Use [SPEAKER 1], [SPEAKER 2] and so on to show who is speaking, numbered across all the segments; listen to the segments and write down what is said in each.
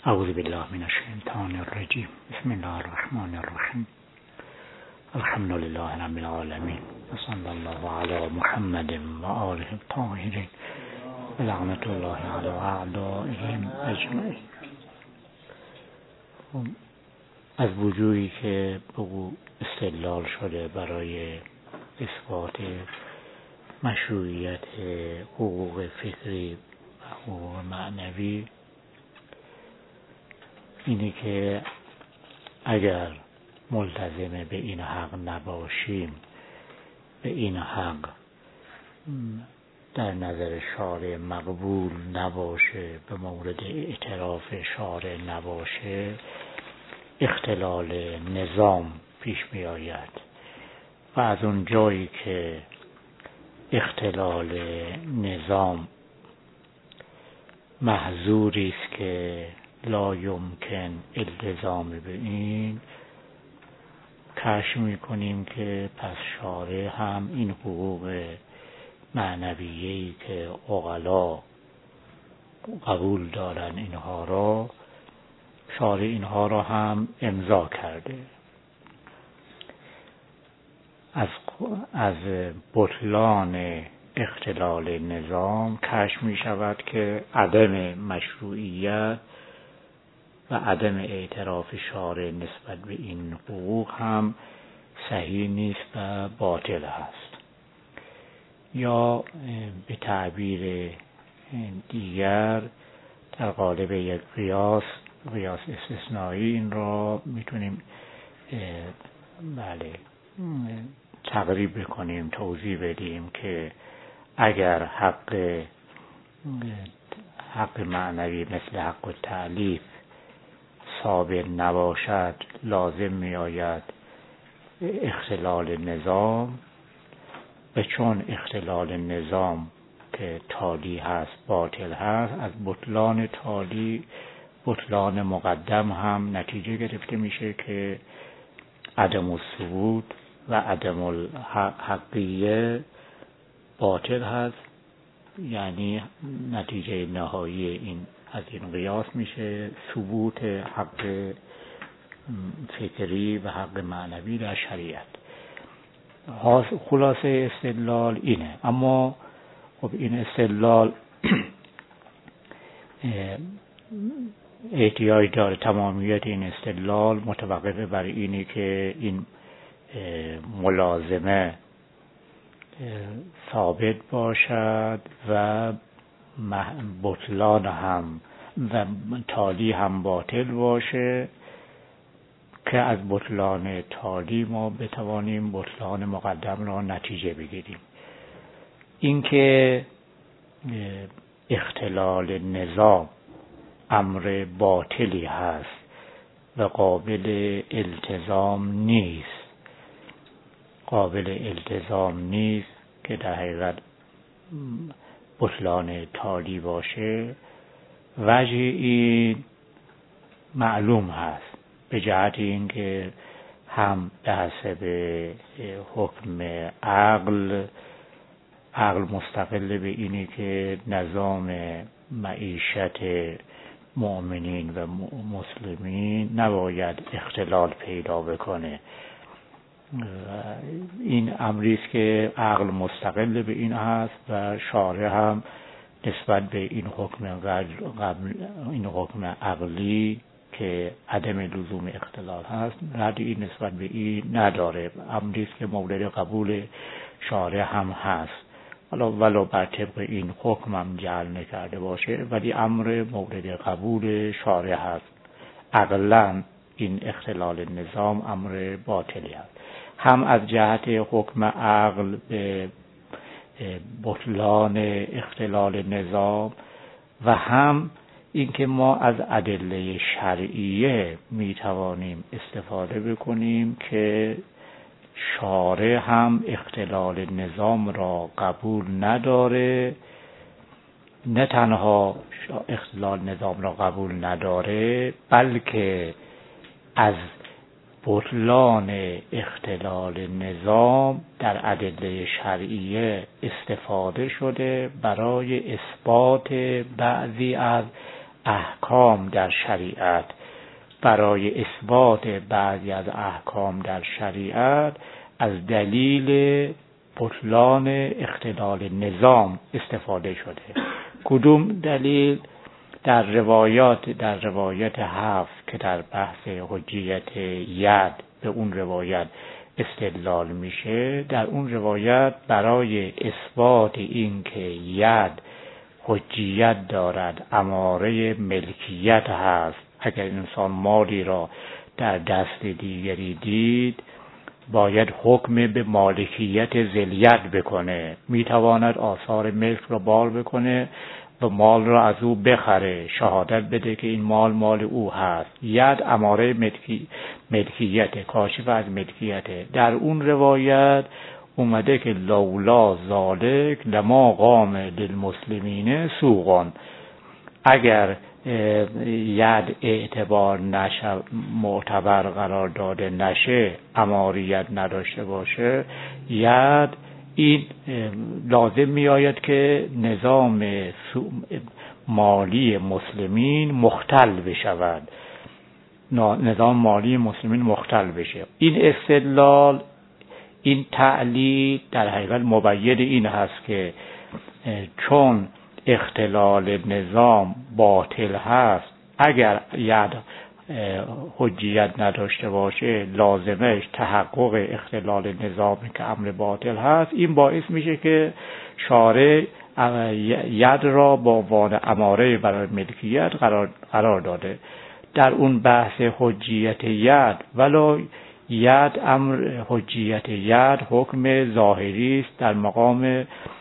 [SPEAKER 1] اعوذ بالله من الشیطان الرجیم. بسم الله الرحمن الرحیم. الحمد لله رب العالمین و صلی الله علی محمد و آله الطاهرین و لعنت الله علی اعدائهم اجمعین. از وجوهی که بگو استدلال شده برای اثبات مشروعیت حقوق فکری و حقوق معنوی اینه که اگر ملتزم به این حق نباشیم، به این حق در نظر شارع مقبول نباشه، به مورد اعتراف شارع نباشه، اختلال نظام پیش می آید و از اون جایی که اختلال نظام محظوری است که لا یمکن التزام به این، کشف میکنیم که پس شارع هم این حقوق معنویه‌ای که عقلا قبول دارن اینها را، شارع اینها را هم امضا کرده. از بطلان اختلال نظام کشف می شود که عدم مشروعیت و عدم اعتراف شارع نسبت به این حقوق هم صحیح نیست و باطل است. یا به تعبیر دیگر در قالب یک قیاس استثنایی این را میتونیم تقریب بکنیم، توضیح بدیم که اگر حق معنوی مثل حق التألیف ثابت نباشد، لازم می آید اختلال نظام، و چون اختلال نظام که تالی هست باطل هست، از بطلان تالی بطلان مقدم هم نتیجه گرفته میشه که عدم الثبوت و عدم الحقیه باطل هست. یعنی نتیجه نهایی این از این قیاس میشه ثبوت حق فکری و حق معنوی در شریعت. خلاصه استدلال اینه. اما خب این استدلال احتیاج داره، تمامیت این استدلال متوقف بر اینی که این ملازمه ثابت باشد و بطلان هم و تالی هم باطل باشه، که از بطلان تالی ما بتوانیم بطلان مقدم را نتیجه بگیریم. اینکه اختلال نظام امر باطلی هست و قابل التزام نیست که در حقیقت بطلان تالی باشه، وجه این معلوم هست به جهت اینکه هم به حسب حکم عقل مستقل به اینی که نظام معیشت مؤمنین و مسلمین نباید اختلال پیدا بکنه. این امری است که عقل مستقل به این هست و شارع هم نسبت به این حکم عقلی که عدم لزوم اختلال هست ردی نسبت به این نداره. امری است که مورد قبول شارع هم هست، ولو بر طبق این حکم هم جعل نکرده باشه، ولی امر مورد قبول شارع هست. عقلاً این اختلال نظام امر باطلی است. هم از جهت حکم عقل به بطلان اختلال نظام و هم اینکه ما از ادله شرعیه می توانیم استفاده بکنیم که شارع هم اختلال نظام را قبول نداره. نه تنها اختلال نظام را قبول نداره، بلکه از بطلان اختلال نظام در ادله شرعیه استفاده شده برای اثبات بعضی از احکام در شریعت برای اثبات بعضی از احکام در شریعت از دلیل بطلان اختلال نظام استفاده شده. کدوم دلیل؟ در روایت 7 که در بحث حجیت ید به اون روایت استدلال میشه، در اون روایت برای اثبات این که ید حجیت دارد، اماره ملکیت هست، اگر انسان مالی را در دست دیگری دید باید حکم به مالکیت ذی‌الید بکنه، میتواند آثار ملک را بال بکنه و مال را از او بخره، شهادت بده که این مال او هست. ید اماره ملکیت، کاشف از ملکیت. در اون روایت اومده که لولا ذالک لما قام للمسلمین سوقون، اگر ید اعتبار نشه، معتبر قرار داده نشه، اماریت نداشته باشه، ید این لازم می آید که نظام مالی مسلمین مختل بشود، نظام مالی مسلمین مختل بشه. این استدلال، این تعلیل در حقیقت مبین این هست که چون اختلال نظام باطل هست، اگر ید حجیت نداشته باشه لازمش تحقق اختلال نظامی که امر باطل هست. این باعث میشه که شارع ید را با عنوان اماره برای ملکیت قرار داده. در اون بحث حجیت ید، ولو ید امر حجیت ید حکم ظاهری است در مقام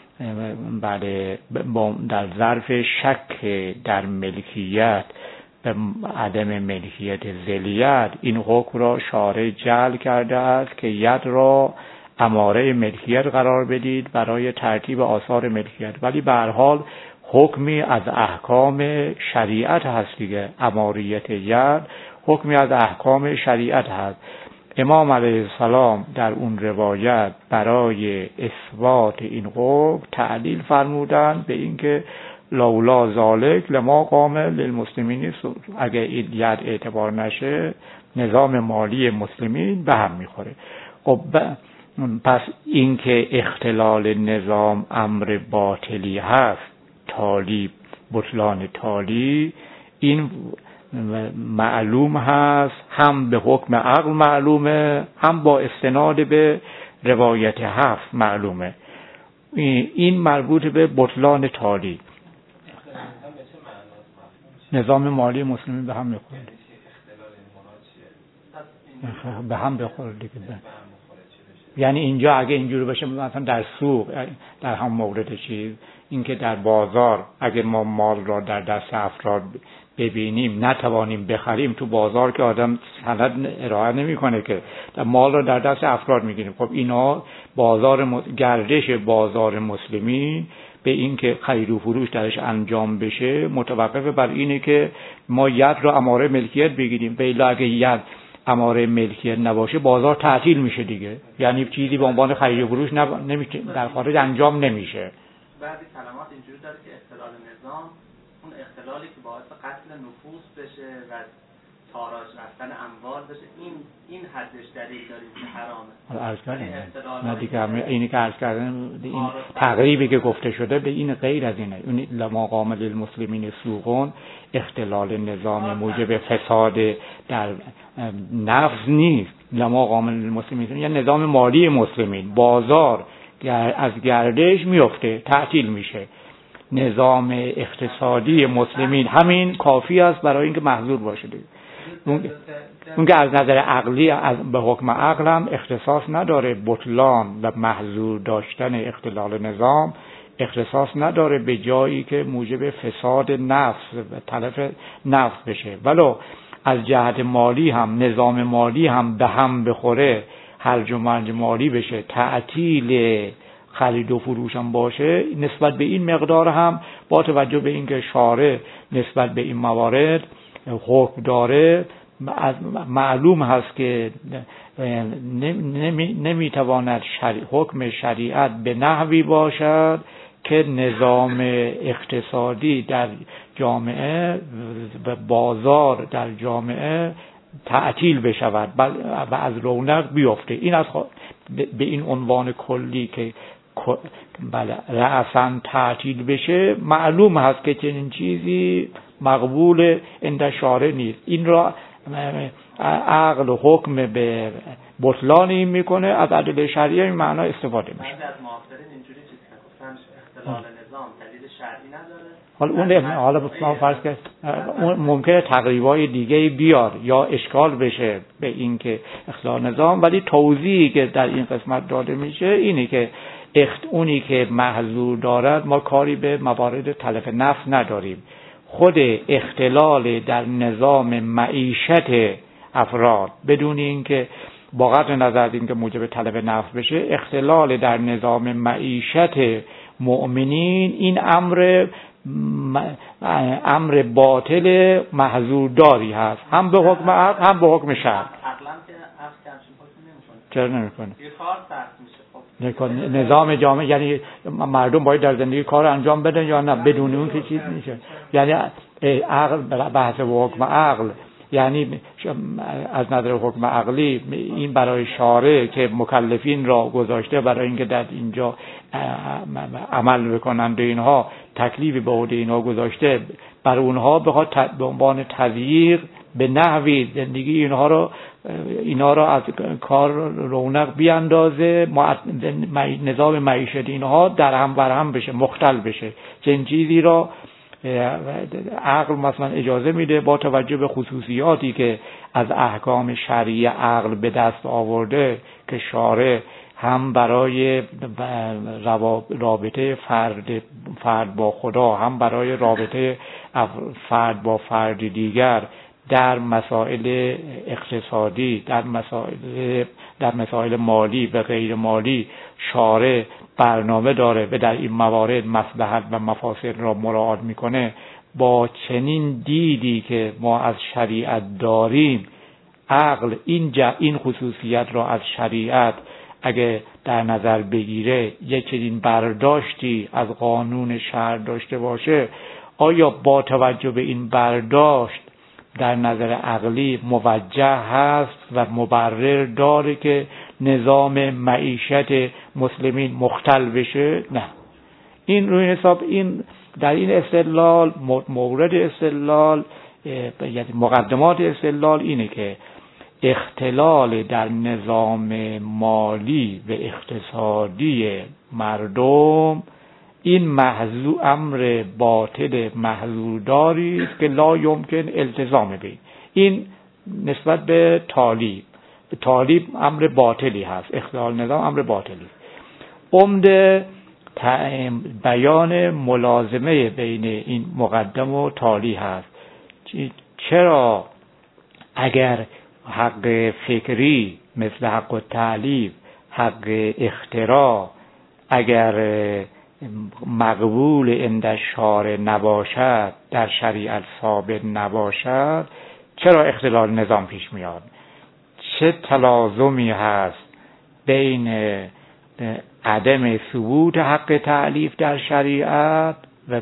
[SPEAKER 1] در ظرف شک در ملکیت به عدم ملکیت ذی‌الید، این حکم را شارع جعل کرده است که ید را اماره ملکیت قرار بدید برای ترتیب آثار ملکیت، ولی به هر حال حکمی از احکام شریعت هست دیگه. اماریت ید حکمی از احکام شریعت هست. امام علیه السلام در اون روایت برای اثبات این حکم تعلیل فرمودن به اینکه لولا ذالک لما قام للمسلمین، اگر این ید اعتبار نشه نظام مالی مسلمین به هم میخوره. خب پس اینکه اختلال نظام امر باطلی هست، تالی بطلان تالی، این معلوم هست، هم به حکم عقل معلومه، هم با استناد به روایت 7 معلومه. این مربوط به بطلان تالی. نظام مالی مسلمین به هم میخوره، به هم بخوره دیگه. یعنی اینجا اگه اینجوری باشه، مثلا در سوق در هم مورد چیز، اینکه در بازار اگه ما مال را در دست افراد ببینیم نتوانیم بخریم، تو بازار که آدم سند ارائه نمیکنه که مال را در دست افراد میگیریم. خب اینا گردش بازار مسلمین به این که خرید و فروش درش انجام بشه متوقف بر اینه که ما ید را اماره ملکیت بگیریم. به الا اگه ید اماره ملکیت نباشه بازار تعطیل میشه دیگه، یعنی چیزی به عنوان خرید و فروش نمیشه در خارج انجام نمیشه.
[SPEAKER 2] بعضی کلمات اینجوری داره که اختلال نظام اون اختلالی که باعث قتل نفوس بشه و تاراج رفتن اموال بشه، این حدش دلیل داریم که حرامه.
[SPEAKER 1] عرض کردم نه دیگه، اینی که عرض کردم این تقریبی که گفته شده به این غیر از اینه. اون لما قام للمسلمین سوقون اختلال نظام موجب فساد در نفس نیست. لما قام للمسلمین یعنی نظام مالی مسلمین، بازار از گردش میفته، تعطیل میشه. نظام اقتصادی مسلمین همین کافی است برای اینکه محظور باشه دیگه. اون که از نظر عقلی به حکم عقل هم اختصاص نداره، بطلان و محظور داشتن اختلال نظام اختصاص نداره به جایی که موجب فساد نفس و تلف نفس بشه. ولو از جهت مالی هم نظام مالی هم به هم بخوره، هرج و مرج مالی بشه، تعطیل خرید و فروش هم باشه، نسبت به این مقدار هم با توجه به اینکه شارع نسبت به این موارد حکم داره، معلوم هست که نمیتواند حکم شریعت به نحوی باشد که نظام اقتصادی در جامعه و بازار در جامعه تعطیل بشود و از رونق بیفته. این از به این عنوان کلی که بله رأساً تعطیل بشه، معلوم هست که چنین چیزی مقبول عند شارع نیست. این را عقل حکم به بطلان این میکنه، از ادله شرعی این معنا استفاده میشه.
[SPEAKER 2] بعضی از معاصرین اینجوری چیز گفتن اختلال نظام دلیل شرعی نداره.
[SPEAKER 1] حالا فرض کرد اون ممکنه تقریبای دیگه بیار یا اشکال بشه به این که اختلال نظام، ولی توضیحی که در این قسمت داده میشه اینه که اونی که محظور دارد، ما کاری به موارد تلف نفس نداریم. خود اختلال در نظام معیشت افراد بدون اینکه با قطع نظر از اینکه موجب تلف نفس بشه، اختلال در نظام معیشت مؤمنین این امر باطل محظورداری هست، هم به حکم عقل هم به حکم شرع.
[SPEAKER 2] عقلا که عقل نمی‌کنه.
[SPEAKER 1] چرا نمی‌کنه؟
[SPEAKER 2] یه کار سخت میشه. خب
[SPEAKER 1] نظام جامعه یعنی مردم باید در زندگی کار انجام بدن یا نه؟ بدون اون که چیز میشه. یعنی عقل بحث و حکم عقل، یعنی از نظر حکم عقلی این برای شارع که مکلفین را گذاشته برای اینکه در اینجا عمل بکنند، اینها تکلیفی به عهده اینها گذاشته، برای اونها بخواد به عنوان تضییق به نحوی زندگی اینها را از کار رونق بیاندازه، نظام معیشت اینها در هم بر هم بشه، مختل بشه. چنین چیزی را عقل مثلا اجازه میده با توجه به خصوصیاتی که از احکام شرعی عقل به دست آورده که شارع هم برای رابطه فرد با خدا، هم برای رابطه فرد با فرد دیگر در مسائل اقتصادی، در مسائل مالی و غیر مالی شارع برنامه داره و در این موارد مصلحت و مفاسد را مراعات میکنه. با چنین دیدی که ما از شریعت داریم، عقل این خصوصیت را از شریعت اگه در نظر بگیره، یک چنین برداشتی از قانون شرع داشته باشه، آیا با توجه به این برداشت در نظر عقلی موجه هست و مبرر داره که نظام معیشت مسلمین مختل بشه؟ نه. این روی حساب این در این استدلال مورد استدلال یعنی مقدمات استدلال اینه که اختلال در نظام مالی و اقتصادی مردم این امر باطل محظورداری است که لا یمکن التزام به این نسبت به طالب امر باطلی هست. اختلال نظام امر باطلی است. عمده بیان ملازمه بین این مقدم و تالی هست. چرا اگر حق فکری مثل حق التألیف، حق اختراع اگر مقبول عند شارع نباشد، در شریعت ثابت نباشد، چرا اختلال نظام پیش میاد؟ چه تلازمی هست بین عدم ثبوت حق تألیف در شریعت و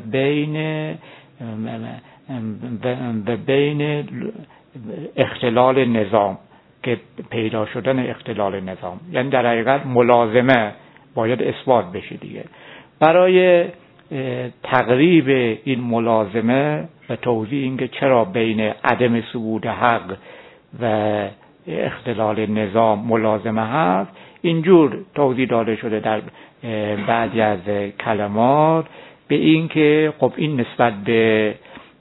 [SPEAKER 1] بین اختلال نظام که پیدا شدن اختلال نظام؟ یعنی در حقیقت ملازمه باید اثبات بشه دیگه. برای تقریب این ملازمه و توضیح اینکه چرا بین عدم ثبوت حق و اختلال نظام ملازمه هست، اینجور توضیح داده شده در بعضی از کلمات، به این که خب این نسبت به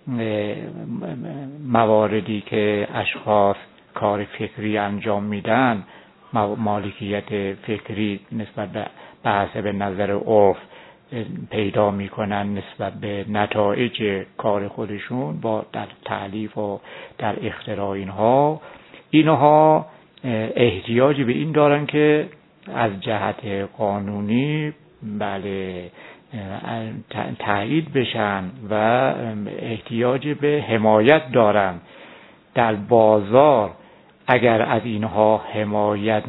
[SPEAKER 1] مواردی که اشخاص کار فکری انجام میدن، مالکیت فکری نسبت به حسب نظر عرف پیدا میکنن نسبت به نتایج کار خودشون با در تألیف و در اختراع اینها احتیاجی به این دارن که از جهت قانونی بله تایید بشن و احتیاج به حمایت دارن. در بازار اگر از اینها حمایت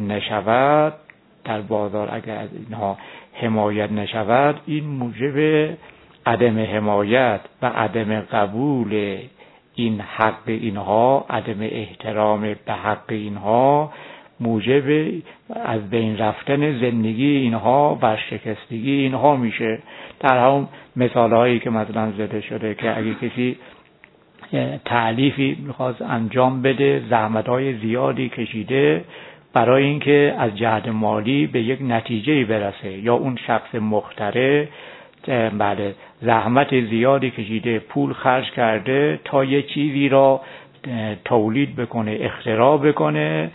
[SPEAKER 1] نشود، این موجب عدم حمایت و عدم قبول این حق اینها، عدم احترام به حق اینها موجب از بین رفتن زندگی اینها و شکستگی اینها میشه. در هم مثالهایی که مثلا زده شده که اگه کسی تألیفی میخواست انجام بده، زحمتهای زیادی کشیده برای اینکه از جهت مالی به یک نتیجه برسه، یا اون شخص مخترع بله زحمت زیادی کشیده، پول خرج کرده تا یه چیزی را تولید بکنه، اختراع بکنه،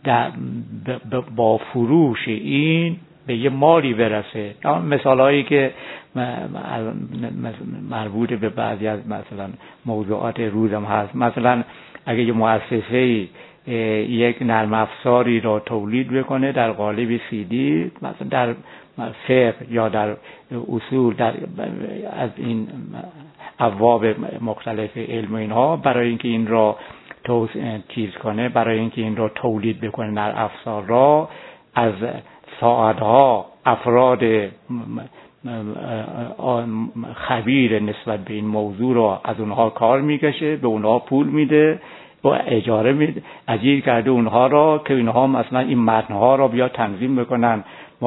[SPEAKER 1] با فروش این به یه مالی برسه. مثال هایی که مربوط به بعضی از مثلا موضوعات روزم هست، مثلا اگه یه مؤسسه یک نرم افزاری را تولید بکنه در قالب CD، مثلا در فقه یا در اصول، از این ابواب مختلف علم اینها، برای اینکه این را چیز کنه، برای اینکه این را تولید بکنه نرم افزار را، از ساعتها افراد خبیر نسبت به این موضوع را از اونها کار میکشه، به اونها پول میده، با اجاره میده، اجیر کرده اونها را که اینها مثلا این متنها را بیا تنظیم بکنن،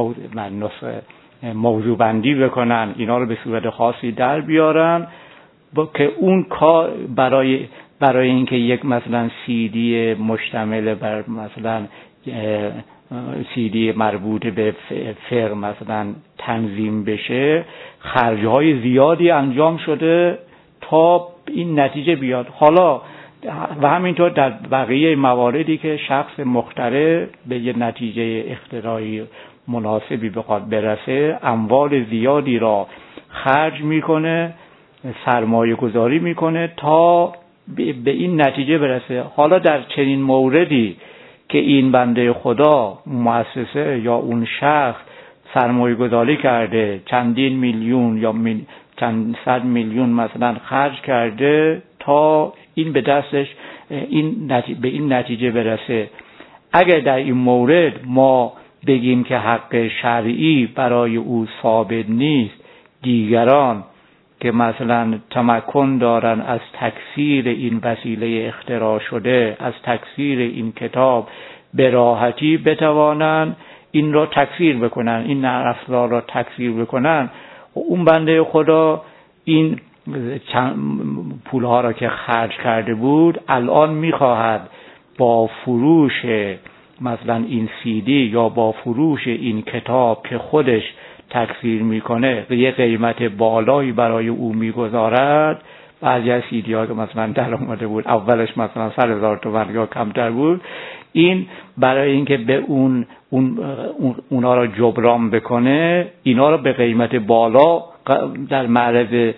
[SPEAKER 1] موضوع بندی بکنن، اینا رو به صورت خاصی در بیارن، که اون کار برای اینکه یک مثلا CD مشتمل بر مثلا CD مربوط به فقه مثلا تنظیم بشه، خرج‌های زیادی انجام شده تا این نتیجه بیاد. حالا و همینطور در بقیه مواردی که شخص مخترع به یه نتیجه اختراعی مناسبی بخواد برسه، اموال زیادی را خرج میکنه، سرمایه گذاری میکنه تا به این نتیجه برسه. حالا در چنین موردی که این بنده خدا مؤسسه یا اون شخص سرمایه گذاری کرده، چندین میلیون یا چند صد میلیون مثلا خرج کرده تا این به دستش به این نتیجه برسه، اگر در این مورد ما بگیم که حق شرعی برای او ثابت نیست، دیگران که مثلا تمکن دارن از تکثیر این وسیله اختراع شده، از تکثیر این کتاب به راحتی بتوانن این را تکثیر بکنن، این نرم افزار را تکثیر بکنن، و اون بنده خدا این پولها را که خرج کرده بود الان میخواهد با فروش مثلا این CD یا با فروش این کتاب که خودش تکثیر میکنه به یه قیمت بالایی برای او میگذارد. بعضی از CD ها که مثلا در اومده بود اولش مثلا 100,000 تومان یا کمتر بود، این برای اینکه به اونا را جبران بکنه، اینا را به قیمت بالا در معرض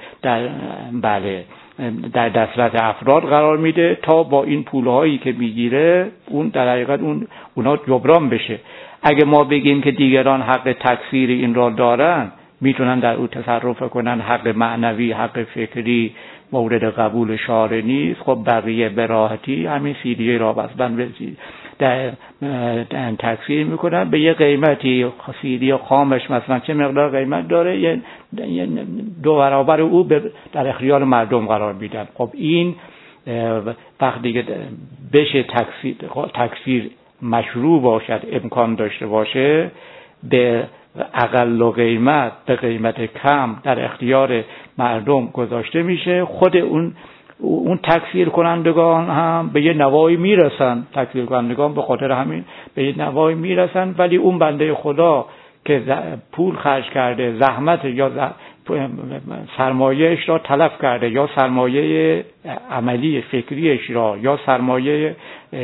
[SPEAKER 1] در دسترس افراد قرار میده تا با این پولهایی که میگیره اون در حقیقت اونا جبران بشه. اگه ما بگیم که دیگران حق تکثیر این را دارن، میتونن در او تصرف کنن، حق معنوی، حق فکری مورد قبول شارع نیست، خب بقیه به راحتی همین CD را مثلا در تکثیر میکنن به یه قیمتی. CD خامش مثلا چه مقدار قیمت داره، یه 2 برابر او در اختیار مردم قرار میدن. خب این وقتی که بشه تکثیر مشروع باشد، امکان داشته باشه، به اقل قیمت، به قیمت کم در اختیار مردم گذاشته میشه. خود اون تکثیر کنندگان هم به یه نوایی میرسن، تکثیر کنندگان به خاطر همین به یه نوایی میرسن، ولی اون بنده خدا که پول خرج کرده، زحمت یا سرمایه‌اش را تلف کرده، یا سرمایه عملی فکریش را، یا سرمایه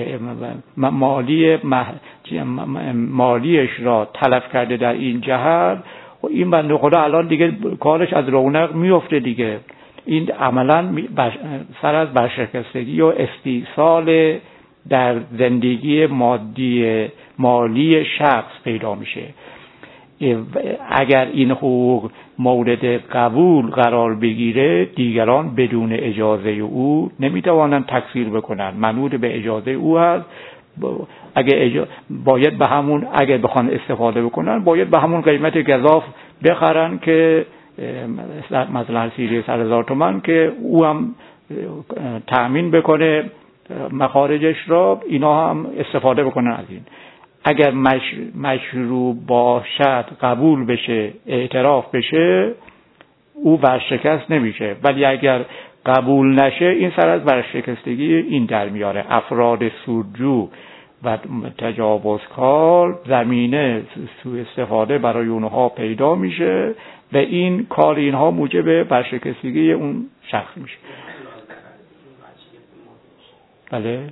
[SPEAKER 1] مالیش را تلف کرده در این جهت، و این بنده خدا الان دیگه کارش از رونق میفته دیگه. این عملا سر از برشکستگی و استیصال در زندگی مالی شخص پیدا میشه. اگر این حقوق مورد قبول قرار بگیره، دیگران بدون اجازه او نمیتوانند تکثیر بکنن، منوط به اجازه او هست. اگه بخوان استفاده بکنن باید به همون قیمت گزاف بخرن که مثلا سیری 100,000 تومان که او هم تأمین بکنه مخارجش را، اینا هم استفاده بکنن از این. اگر مشروع باشد، قبول بشه، اعتراف بشه، او ورشکست نمیشه. ولی اگر قبول نشه، این سر از ورشکستگی این در میاره. افراد سودجو و تجاوزکار زمینه سوء استفاده برای اونها پیدا میشه و این کار اینها موجب ورشکستگی اون شخص میشه. بله.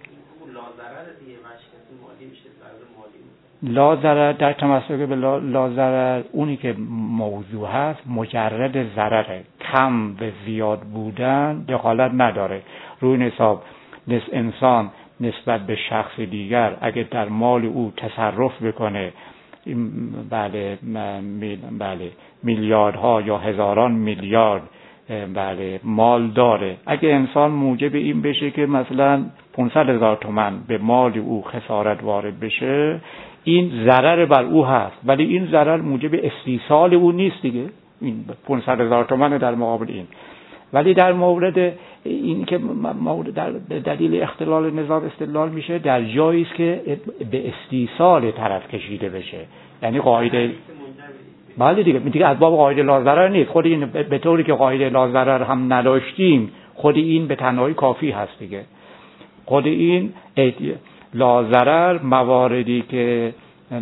[SPEAKER 1] لاضرر در تمسک به لاضرر اونی که موضوع هست مجرد ضرره، کم و زیاد بودن دخالت نداره. روی حساب انسان نسبت به شخص دیگر اگه در مال او تصرف بکنه، بله میلیاردها یا هزاران میلیارد بله مال داره، اگه انسان موجب این بشه که مثلا 500,000 تومان به مال او خسارت وارد بشه، این ضرر بر او هست، ولی این ضرر موجب استیصال او نیست دیگه. این 500,000 تومان در مقابل این. ولی در مورد این که در دلیل اختلال نظام استدلال میشه در جایی است که به استیصال طرف کشیده بشه، یعنی قاعده بله دیگه از باب قاعده لاضرر نیست. خود این به طوری که قاعده لاضرر هم نداشتیم، خود این به تنهایی کافی هست دیگه. خود این لاضرر مواردی که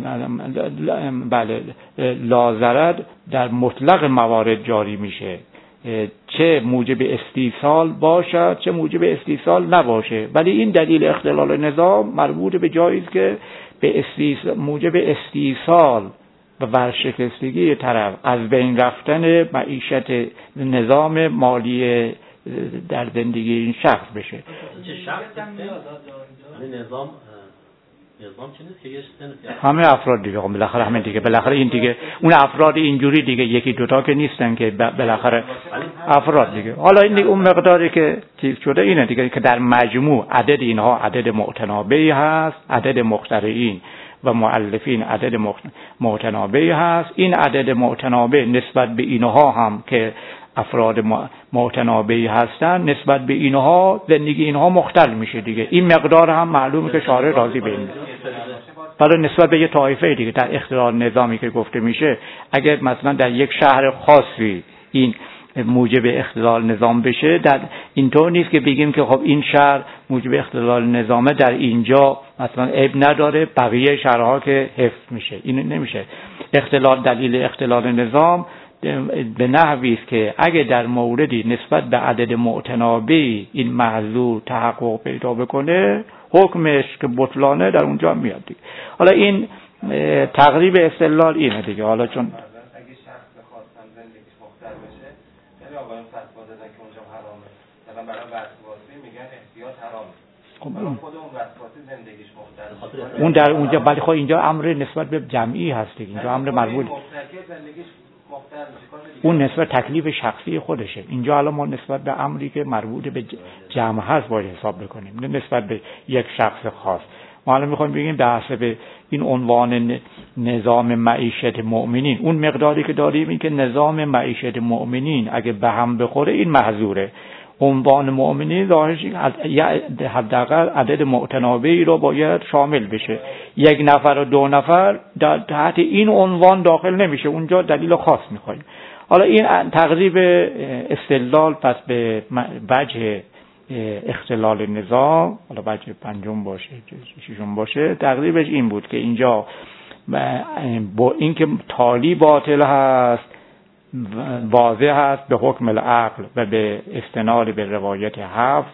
[SPEAKER 1] بله لاضرر در مطلق موارد جاری میشه، چه موجب استیصال باشد چه موجب استیصال نباشه. ولی این دلیل اختلال نظام مربوط به جایی است که به موجب استیصال و ورشکستگی طرف، از بین رفتن معیشت نظام مالی در زندگی این شخص بشه. نظام چی نیست که همه افراد دیگه، بالاخره همه دیگه، بالاخره این دیگه اون افراد اینجوری دیگه یکی دوتا که نیستن که بالاخره افراد دیگه. حالا این دیگه اون مقداری که چیز شده اینه دیگه که در مجموع عدد اینها عدد متنابعی هست، عدد مخترعین و مؤلفین عدد متنابعی هست. این عدد متنابع نسبت به اینها هم که افراد متنابعی هستن، نسبت به اینها زندگی اینها مختل میشه دیگه. این مقدار هم معلومه که شارع راضی به این. برای نسبت به یه طایفه دیگه در اختلال نظامی که گفته میشه، اگر مثلا در یک شهر خاصی این موجب اختلال نظام بشه، در اینطور نیست که بگیم که خب این شهر موجب اختلال نظامه، در اینجا مثلا عیب نداره، بقیه شهرها که حفظ میشه. این نمیشه. دلیل اختلال نظام به نحوی است که اگه در موردی نسبت به عدد متنابعی این محظور تحقق پیدا بکنه، حکمش که بطلانه در اونجا میاد دیگه. حالا این تقریب استدلال اینه دیگه. حالا چون
[SPEAKER 3] اگه شخص خواستن زندگیش مختل بشه، یعنی آقایون فتوا دادن که اونجا حرامه، مثلا برای وسواسی میگن احتیاط حرامه. خود اون وسواسی زندگیش مختل،
[SPEAKER 1] اون در اونجا، ولی خب اینجا امر نسبت به جمعی هست دیگه. اینجا امر مربوط اون نسبت تکلیف شخصی خودشه. اینجا الان ما نسبت به امری که مربوط به جمع هست باید حساب بکنیم، نه نسبت به یک شخص خاص. ما الان میخوایم بگیم در حسب این عنوان نظام معیشت مؤمنین، اون مقداری که داریم این که نظام معیشت مؤمنین اگه به هم بخوره این محظوره. عنوان مؤمنین ظاهرش حداقل عدد متنابعی رو باید شامل بشه. یک نفر و دو نفر در تحت این عنوان داخل نمیشه، اونجا دلیل خاص میخوایم. حالا این تقریب استدلال پس به وجه اختلال نظام، حالا وجه پنجم باشه ششم باشه، تقریبش این بود که اینجا با اینکه تالی باطل هست، واضح هست به حکم العقل و به استناد به روایت حفظ،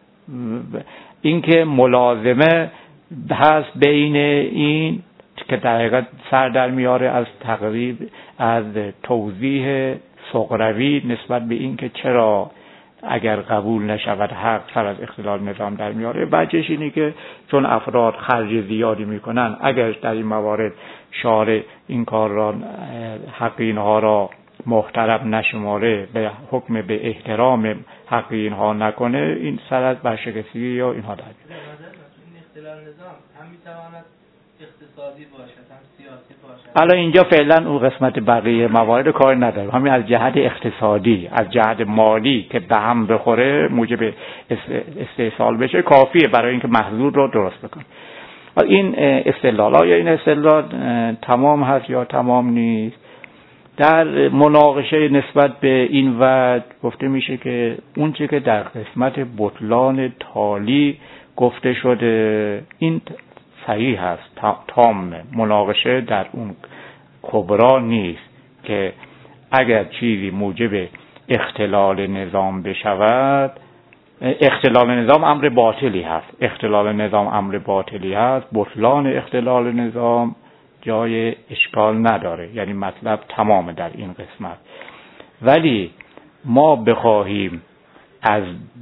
[SPEAKER 1] اینکه ملازمه هست بین این که در حقیقت سر در میاره از تقریب از توضیح سغروی نسبت به این که چرا اگر قبول نشود حق سر از اختلال نظام در میاره. بچهش اینه که چون افراد خرج زیادی میکنن، اگر در این موارد شارع این کار را حق اینها را محترم نشماره، به حکم به احترام حق اینها نکنه، این سر از برشکستگی یا اینها در
[SPEAKER 2] این اختلال نظام هم میتواند اقتصادی باشد هم سیاسی باشد.
[SPEAKER 1] حالا اینجا فعلا اون قسمت بقیه موارد کار نداره، همین از جهت اقتصادی، از جهت مالی که به هم بخوره موجب استحصال بشه کافیه برای اینکه محصول رو درست بکنه. این استدلال یا این استدلال تمام هست یا تمام نیست؟ در مناقشه نسبت به این وجه گفته میشه که اون چیزی که در قسمت بطلان تالی گفته شده این صحیح هست، تامه. مناقشه در اون کبرا نیست که اگر چیزی موجب اختلال نظام بشود، اختلال نظام امر باطلی هست، اختلال نظام امر باطلی هست، بطلان اختلال نظام جای اشکال نداره، یعنی مطلب تمامه در این قسمت. ولی ما بخواهیم از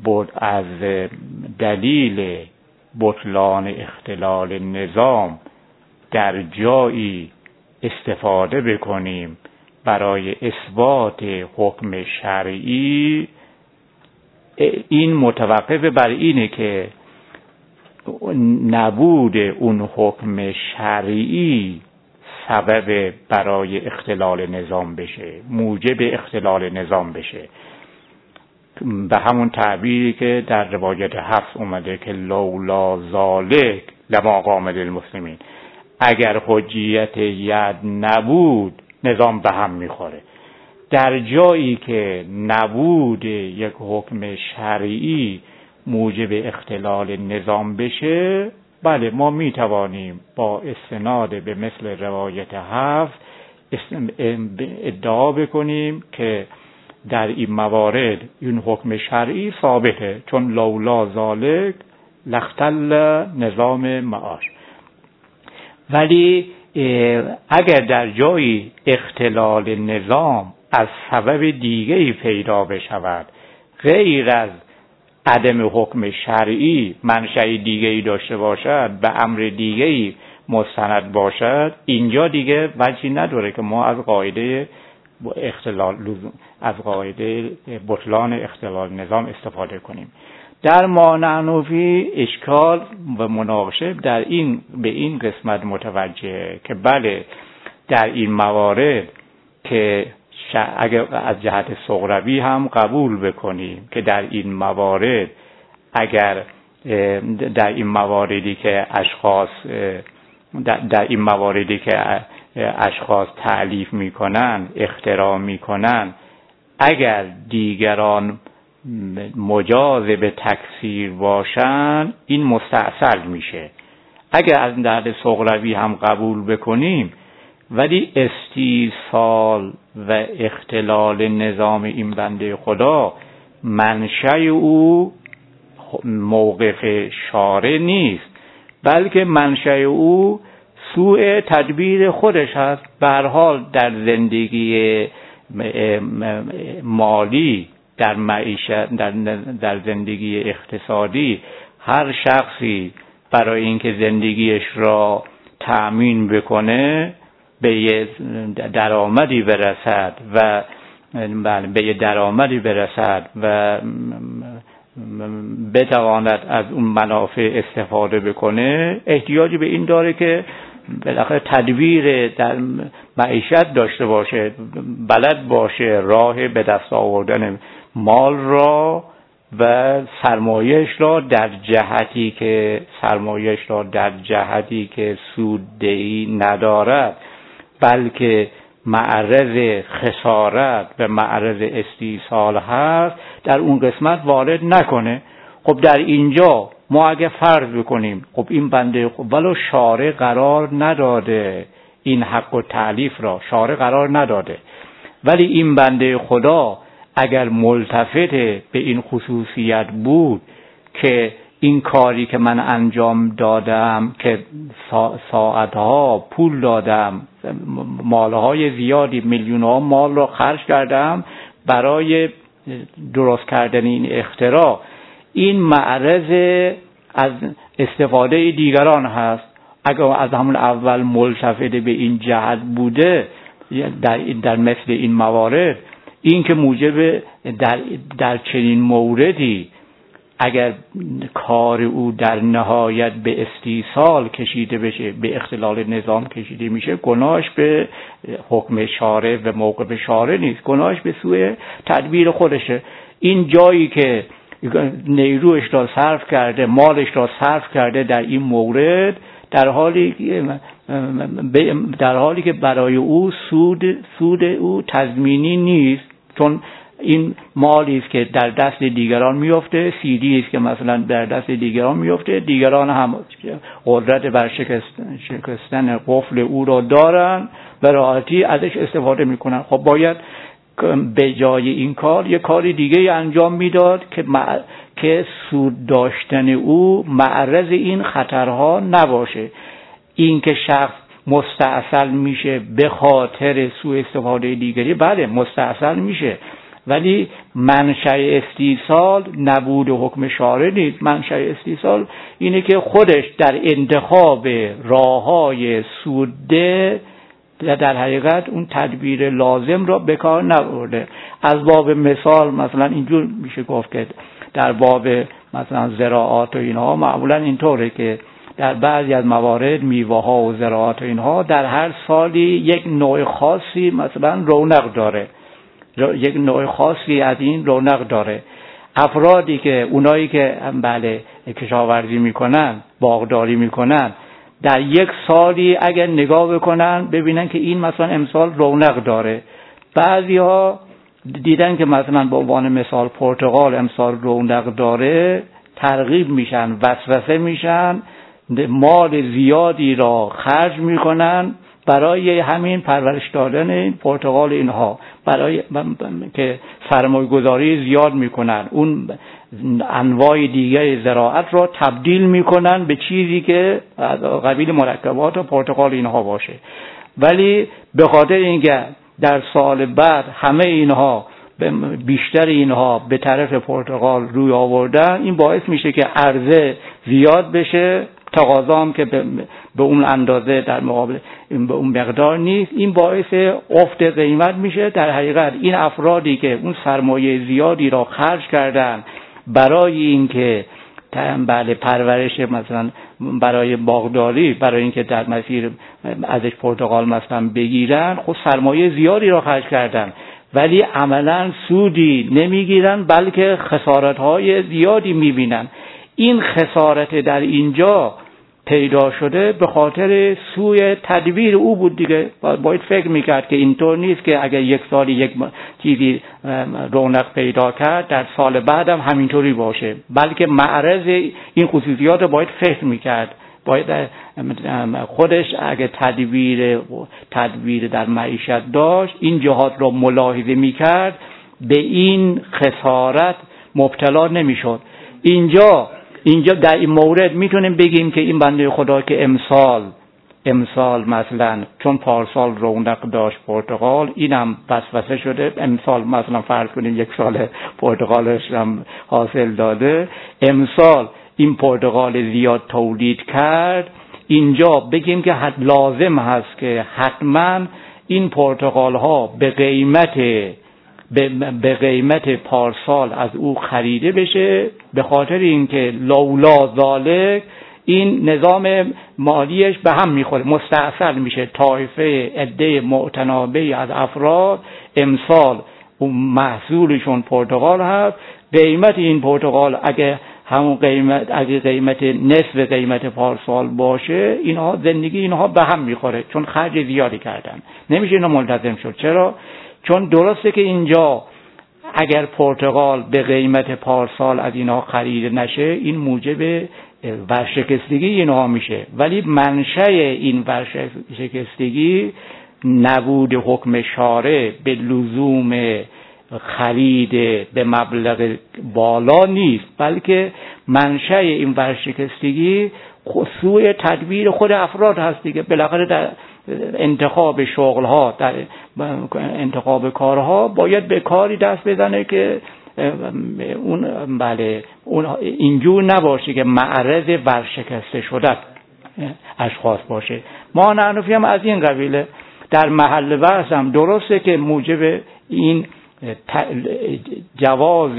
[SPEAKER 1] دلیل بطلان اختلال نظام در جایی استفاده بکنیم برای اثبات حکم شرعی، این متوقف بر اینه که نبود اون حکم شرعی سبب برای اختلال نظام بشه، موجب اختلال نظام بشه. به همون تعبیری که در روایت حفص اومده که لولا ذالک لما قام للمسلمین، اگر حجیت ید نبود نظام به هم میخوره. در جایی که نبود یک حکم شرعی موجب اختلال نظام بشه، بله ما میتوانیم با استناد به مثل روایت حفص ادعا بکنیم که در این موارد این حکم شرعی ثابته، چون لولا ذالک لاختل نظام معاش. ولی اگر در جایی اختلال نظام از سبب دیگری پیدا بشود غیر از عدم حکم شرعی، منشأ دیگری داشته باشد، به امر دیگری مستند باشد، اینجا دیگه وجهی نداره که ما از قاعده بطلان اختلال نظام استفاده کنیم. در مانعنوی اشکال و مناقشه به این قسمت متوجه که بله در این موارد که اگر از جهت سغروی هم قبول بکنیم که در این موارد اگر در این مواردی که اشخاص تألیف میکنن، اختراع میکنن، اگر دیگران مجاز به تکفیر باشن این مستأصل میشه. اگر از جهت سغروی هم قبول بکنیم ولی استیصال و اختلال نظام این بنده خدا منشأ او موقف شارع نیست، بلکه منشأ او سوء تدبیر خودش هست. به هر حال در زندگی مالی، در معیشت، در زندگی اقتصادی، هر شخصی برای اینکه زندگیش را تأمین بکنه، به یه درآمدی برسد و بتواند از اون منافع استفاده بکنه، احتیاجی به این داره که بالاخره تدبیر در معیشت داشته باشه، بلد باشه راه به دست آوردن مال را و سرمایه‌اش را در جهتی که سوددهی ندارد، بلکه معرض خسارت و معرض استیصال هست، در اون قسمت وارد نکنه. خب در اینجا ما اگه فرض بکنیم خب این بنده ولو شارع قرار نداده، این حق و تألیف را شارع قرار نداده، ولی این بنده خدا اگر ملتفت به این خصوصیت بود که این کاری که من انجام دادم، که ساعتها پول دادم، مالهای زیادی، میلیون‌ها مال را خرج کردم برای درست کردن این اختراع، این معرض از استفاده دیگران هست. اگر از همون اول ملتفت به این جهت بوده در مثل این موارد، این که موجب در چنین موردی اگر کار او در نهایت به استیصال کشیده بشه، به اختلال نظام کشیده میشه، گناهش به حکم شارع و موقف شارع نیست، گناهش به سوی تدبیر خودشه. این جایی که نیروش را صرف کرده، مالش را صرف کرده در این مورد، در حالی که برای او سود او تضمینی نیست، چون این مالی است که در دست دیگران میفته، سیدی است که مثلا در دست دیگران میفته، دیگران هم قدرت بر شکستن قفل او را دارن، به راحتی ازش استفاده میکنن. خب باید به جای این کار یک کار دیگه انجام میداد که سود داشتن او معرض این خطرها نباشه. این که شخص مستعصل میشه به خاطر سوء استفاده دیگری، بله مستعصل میشه، ولی منشأ استیصال نبود حکم شارع نیست. منشأ استیصال اینه که خودش در انتخاب راههای سودده در حقیقت اون تدبیر لازم را به کار نبرده. از باب مثال مثلا اینجور میشه گفت که در باب مثلا زراعات و اینها معمولا اینطوره که در بعضی از موارد میوه ها و زراعات و اینها در هر سالی یک نوع خاصی مثلا رونق داره، یک نوع خاصی از این رونق داره. افرادی که اونایی که بله کشاورزی میکنن، باغداری میکنن، در یک سالی اگر نگاه بکنن ببینن که این مثلا امسال رونق داره، بعضی ها دیدن که مثلا به عنوان مثال پرتقال امسال رونق داره، ترغیب میشن، وسوسه میشن، مال زیادی را خرج میکنن برای همین پرورش دادن این پرتقال اینها، برای که سرمایه گذاری زیاد میکنن، اون انواع دیگه زراعت را تبدیل میکنن به چیزی که قبیل مرکبات و پرتقال اینها باشه. ولی به خاطر اینکه در سال بعد همه اینها بیشتر اینها به طرف پرتقال روی آوردن، این باعث میشه که عرضه زیاد بشه، تقاضا هم که به اون اندازه در مقابل به اون مقدار نیست، این باعث افت قیمت میشه. در حقیقت این افرادی که اون سرمایه زیادی را خرج کردن برای اینکه بله پرورش مثلا برای باغداری، برای اینکه در مسیر ازش پرتقال مثلا بگیرن، خود سرمایه زیادی را خرج کردن ولی عملا سودی نمیگیرن، بلکه خسارت‌های زیادی میبینن. این خسارت در اینجا پیدا شده به خاطر سوء تدبیر او بود دیگه. باید فکر میکرد که اینطور نیست که اگر یک سالی یک چیزی رونق پیدا کرد در سال بعدم همینطوری باشه، بلکه معرض این خصوصیات باید فکر میکرد. باید خودش اگه تدبیر در معیشت داشت، این جهات رو ملاحظه میکرد، به این خسارت مبتلا نمیشد. اینجا در این مورد میتونیم بگیم که این بنده خدا که امسال مثلا چون پارسال رونق داشت پرتقال، اینم وسوسه شده، امسال مثلا فرض کنیم یک سال پرتقالش هم حاصل داده، امسال این پرتقال زیاد تولید کرد، اینجا بگیم که لازم هست که حتما این پرتقال ها به قیمت پارسال از او خریده بشه، به خاطر اینکه لولا ذالک این نظام مالیش به هم میخوره، مستعصل میشه. طایفه عده معتنابه از افراد امسال اون محصولشون پرتقال هست، قیمت این پرتقال اگه همون قیمت نصف قیمت پارسال باشه، اینها زندگی اینها به هم میخوره، چون خرج زیادی کردن، نمیشه اینا ملتزم شد. چرا؟ چون درسته که اینجا اگر پرتقال به قیمت پارسال از اینها خرید نشه، این موجب ورشکستگی اینها میشه، ولی منشأ این ورشکستگی نبود حکم شارع به لزوم خرید به مبلغ بالا نیست، بلکه منشأ این ورشکستگی سوء تدبیر خود افراد هست دیگه. بالاخره در انتخاب شغلها، در انتخاب کارها باید به کاری دست بزنه که اون اینجور نباشه که معرض ورشکسته شده اشخاص باشه. ما حنفی هم از این قبیله. در محل بحث هم درسته که موجب این جواز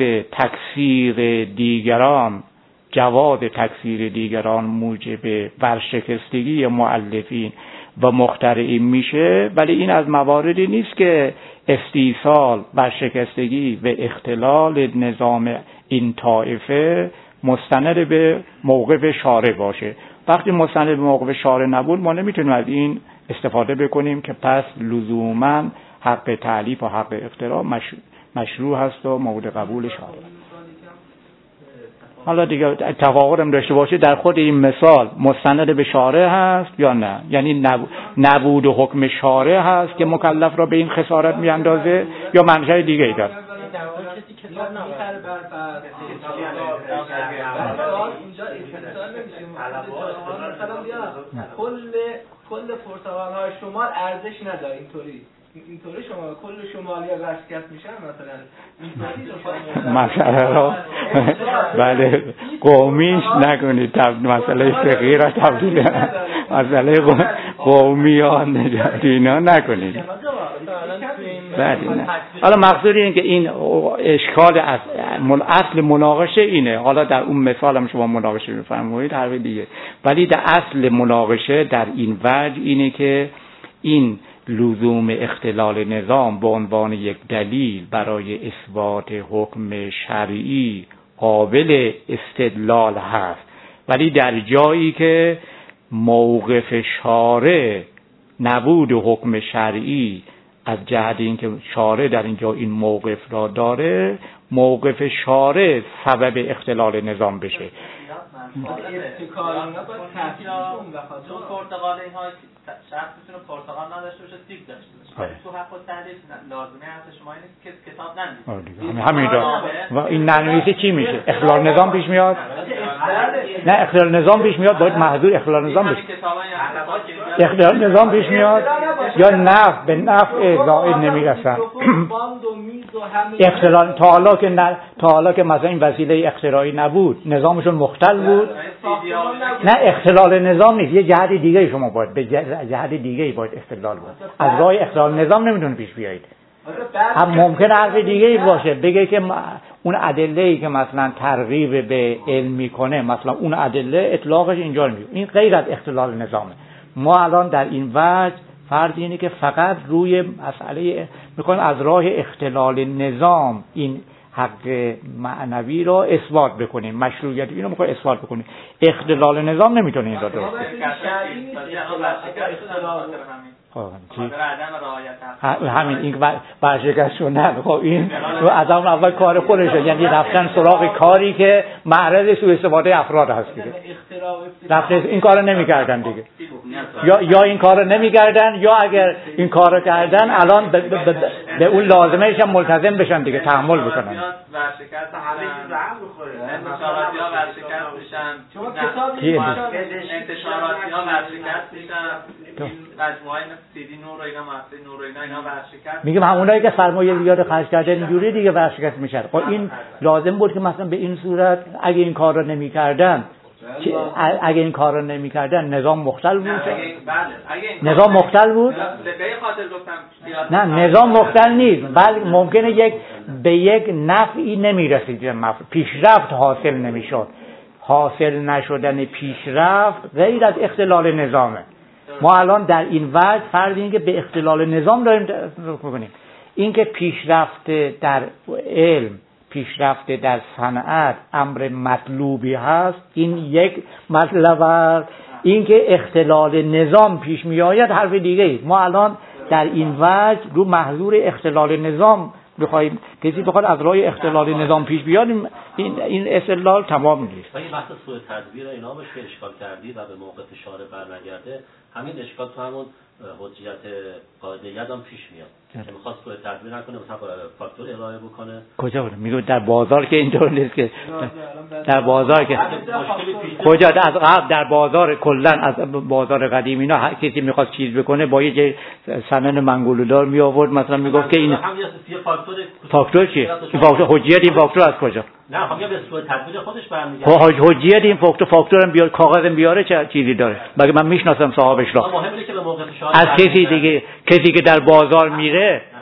[SPEAKER 1] تکفیر دیگران موجب ورشکستگی مؤلفین و مخترعین میشه، ولی این از مواردی نیست که استیصال، ورشکستگی و اختلال نظام این طایفه مستند به موقف شارع باشه. وقتی مستند به موقف شارع نبود ما نمیتونیم از این استفاده بکنیم که پس لزوما حق تألیف و حق اختراع مشروع هست و مورد قبول شارع. حالا دیگه تفاوتم داشته باشه در خود این مثال مستند به شارع هست یا نه، یعنی نبود حکم شارع هست که مکلف را به این خسارت میاندازه یا منشأ دیگه ای داره.
[SPEAKER 4] کل پرتقال‌های شمال ارزش نداره، اینطوری شما کل شمالی ها ورشکست میشن
[SPEAKER 1] مثلا بله قومیش نکنید، مسئله فقهی را تبدیل مسئله قومیان اینا نکنید. حالا مقصود اینه که این اشکال اصل مناقشه اینه. حالا در اون مثال هم شما مناقشه میفرمایید حرف دیگه، ولی در اصل مناقشه در این وجه اینه که این لزوم اختلال نظام به عنوان یک دلیل برای اثبات حکم شرعی قابل استدلال هست، ولی در جایی که موقف شارع نبود حکم شرعی از جهت اینکه شارع در اینجا این موقف را داره، موقف شارع سبب اختلال نظام بشه.
[SPEAKER 2] چون پرتقال اینها شخص میتونه پرتقال نداشته باشه، سیب داشته باشه. تو حق التحلیف لازمه هست شما اینه که کتاب ننویسید.
[SPEAKER 1] همینطور. و این ننویسی چی میشه؟ اختلال نظام پیش میاد؟ نه اختلال نظام پیش میاد، باید محضور اختلال نظام بشه. اختلال نظام پیش میاد یا نفع به نفع زائد نمیرسن. اختلال تا حالا که مثلا این وسیله اختراعی نبود، نظامشون مختل بود. نه اختلال نظام نیست، یه جهت دیگه شما باید به جهت دیگه باید استدلال بود. از راه اختلال نظام نمیتونه پیش بیایید. هم ممکنه حرف دیگه باشه، بگه که اون ادله‌ای که مثلا ترغیب به علم میکنه، مثلا اون ادله اطلاقش اینجا نمیشه، این غیر از اختلال نظامه. ما الان در این وجه فرض اینه که فقط روی مسئله میخوایم از راه اختلال نظام این حق معنوی را اثبات بکنیم، مشروعیت اینو میخوای اثبات بکنیم. اختلال نظام نمیتونه این را درست همین این ورشکست شدن. خب این از اون اول کار خودشه، یعنی رفتن سراغ کاری که معرض سوء استفاده افراد هست دیگه. رفتن این کارو نمیکردن دیگه، یا این کارو نمیکردن، یا اگر این کارو کردن الان به اون لازمه‌اش هم ملتزم بشن دیگه، تحمل بکنن.
[SPEAKER 2] ورشکست همه چیز هم بخوره، انتشاراتی‌ها ورشکست میشن، انتشاراتی‌ها ورشکست میشن، مجموعه سیدی نور و اینا، مؤسسه نور و اینا ورشکست
[SPEAKER 1] میگم همونایی که سرمایه زیاد خرج کردن اینجوری دیگه ورشکست میشن. خب این لازم بود که مثلا به این صورت اگه این کار رو نمی‌کردن نظام مختل بود. نظام مختل بود؟ نه نظام مختل نیست، بلکه ممکنه به یک نفعی نمی‌رسید، پیشرفت حاصل نمی‌شد. حاصل نشدن پیشرفت غیر از اختلال نظامه. ما الان در این وجه فرض اینه که به اختلال نظام داریم می‌کنیم. اینکه پیشرفت در علم، پیشرفت در صنعت امر مطلوبی هست، این یک مطلب است. اینکه اختلال نظام پیش می آید حرف دیگه ای. ما الان در این وجه رو محظور اختلال نظام بخوایم، کسی بخواد از راه اختلال نظام پیش بیاد، این استدلال تمام نیست.
[SPEAKER 5] این بحث سوء تدبیر اینا بهش اشکال کردی و به موقف شارع برنگرده، همین اشکال تو همون حجیت قاعده‌یت هم پیش میاد که می‌خواد سوء تدبیر نکنه، مثلا فاکتور ارائه بکنه.
[SPEAKER 1] کجا بود؟ میگه در بازار که اینطور نیست که در بازار که کجا از قبل در بازار کلا از بازار قدیم اینا هر کسی می‌خواد چیز بکنه با یه سنن منگوله‌دار می آورد، مثلا میگفت که این فاکتور چیه؟ این فاکتور حجیت این فاکتور از کجا؟
[SPEAKER 5] نه خب به سوء تدبیر خودش برمیگرده.
[SPEAKER 1] حجیت این فاکتورم بیار، کاغذم بیاره چه چیزی داره؟ مگه من میشناسم صاحبش را؟
[SPEAKER 5] مهمه که به موقف
[SPEAKER 1] از کسی که در بازار میره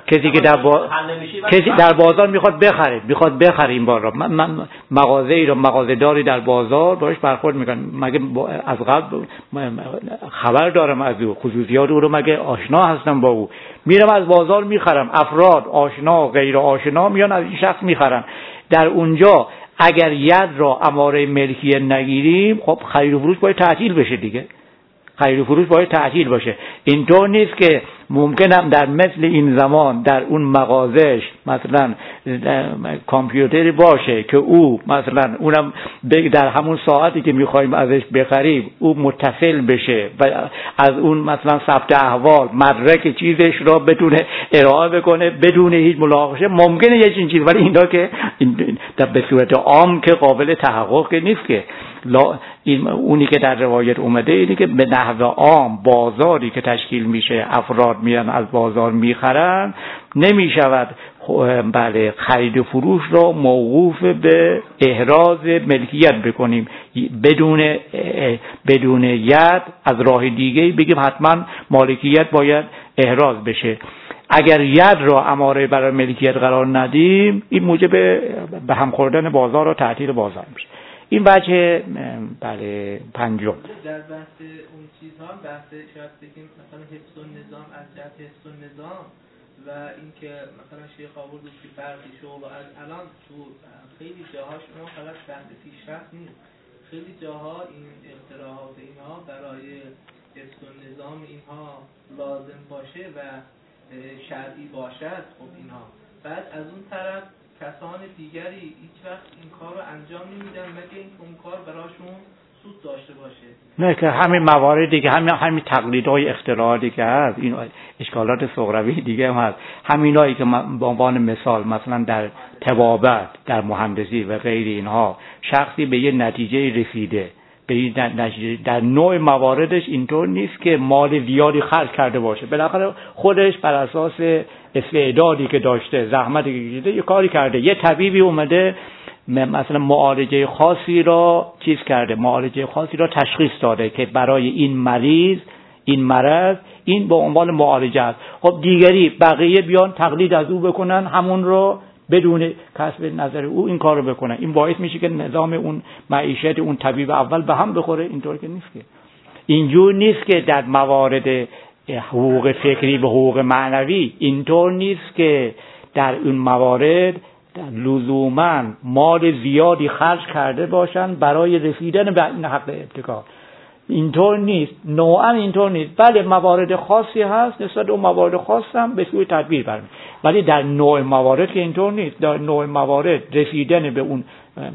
[SPEAKER 1] کسی که در بازار میخواد بخره این بار را، من مغازه‌داری در بازار باش برخورد میکنم، مگه از قبل خبر دارم از او، خصوصیات او رو مگه آشنا هستم با او، میرم از بازار میخرم، افراد آشنا غیر آشنا میان از این شخص میخرن. در اونجا اگر ید را اماره ملکیت نگیریم، خب خرید و فروش باید تعطیل بشه دیگه، خرید و فروش باید تعطیل باشه. اینطور نیست که ممکنم در مثل این زمان در اون مغازش مثلا کامپیوتری باشه که او مثلا اونم در همون ساعتی که میخوایم ازش بخریم او متصل بشه و از اون مثلا ثبت احوال مدرک چیزش را بتونه ارائه بکنه بدون هیچ ملاحظه، ممکنه یه چیز، ولی اینا که به صورت عام که قابل تحقق نیست که. اونی که در روایت اومده اینه که به نحو عام بازاری که تشکیل میشه افراد میرن از بازار میخرن، نمیشود بله خرید و فروش را موقوف به احراز ملکیت بکنیم بدون ید از راه دیگه بگیم حتما مالکیت باید احراز بشه. اگر ید را اماره برای ملکیت قرار ندیم این موجب به هم خوردن بازار و تعطیل بازار میشه. این وجه بله پنجم.
[SPEAKER 4] در بحث اون چیزها بحث شاید بگیم مثلا حفظ النظام از جهت حفظ النظام و اینکه مثلا شیخ آورد که فرقی شو و از الان تو خیلی جاها شما فقط بحث پیشرفت نیست، خیلی جاها این اختراعات اینها برای حفظ النظام اینها لازم باشه و شرعی باشد. خب اینها بعد از اون طرف کسان دیگری هیچ وقت این کار رو انجام نمیدن مگه اینکه اون کار براشون سود داشته باشه.
[SPEAKER 1] نه که همین مواردی که همین تقلیدهای اختراعاتی که هست، این اشکالات صغروی دیگه هم هست، همینایی که به عنوان مثال مثلا در طبابت، در مهندسی و غیر اینها شخصی به یه نتیجه رسیده، به این نتیجه در نوع مواردش اینطور نیست که مال زیادی خرج کرده باشه، بالاخره خودش بر اساس استعدادی که داشته، زحمتی که کشیده یه کاری کرده، یه طبیبی اومده مثلا معالجه خاصی را معالجه خاصی را تشخیص داده که برای این مریض این مرض این به عنوان معالجه است. خب دیگری بقیه بیان تقلید از او بکنن، همون رو بدون کسب نظر او این کار رو بکنن، این باعث میشه که نظام اون معیشت اون طبیب اول به هم بخوره. اینطور که نیست، که اینجور نیست که در موارد حقوق فکری و حقوق معنوی اینطور نیست که در اون موارد لزوما مال زیادی خرج کرده باشن برای رسیدن به این حق ابتکار. اینطور نیست، نوعا اینطور نیست. بله موارد خاصی هست، نسبت اون موارد خاص هم به سوی تدبیر برمید، ولی در نوع موارد که اینطور نیست. در نوع موارد رسیدن به اون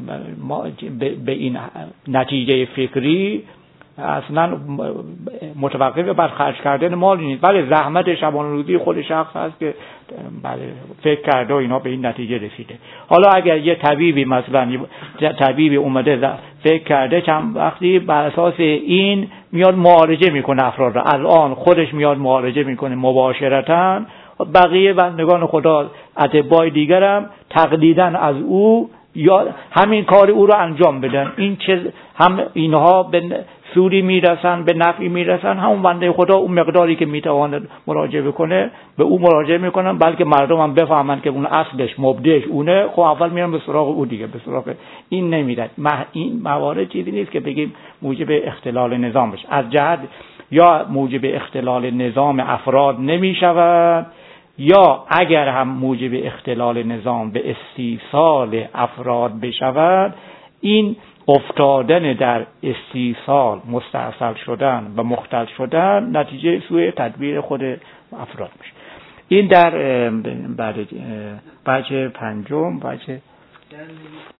[SPEAKER 1] به این نتیجه فکری اصلا متوقف بر خرج کردن مال نیست، بله زحمت شبانه روزی خود شخص هست که بله فکر کرده و اینا به این نتیجه رسیده. حالا اگر یه طبیبی مثلا طبیبی اومده فکر کرده چند وقتی بر اساس این میاد معالجه میکنه افراد را، الان خودش میاد معالجه میکنه مباشرتاً، بقیه بندگان خدا اطباء دیگرم تقلیداً از او یا همین کار او رو انجام بدن. این چه هم اینها به سودی میرسن، به نفعی میرسن، همون بنده خدا اون مقداری که میتواند مراجعه بکنه به او مراجعه میکنن، بلکه مردم هم بفهمن که اون اصلش مبدعش اونه، خب اول میرن به سراغ او دیگه، به سراغ این نمیرن. این موارد چیزی نیست که بگیم موجب اختلال نظام بشه. از جهت یا موجب اختلال نظام افراد نمیشود، یا اگر هم موجب اختلال نظام به استیصال افراد بشود، این افتادن در استیصال مستعصل شدن و مختل شدن نتیجه سوء تدبیر خود افراد میشه. این در بچه پنجم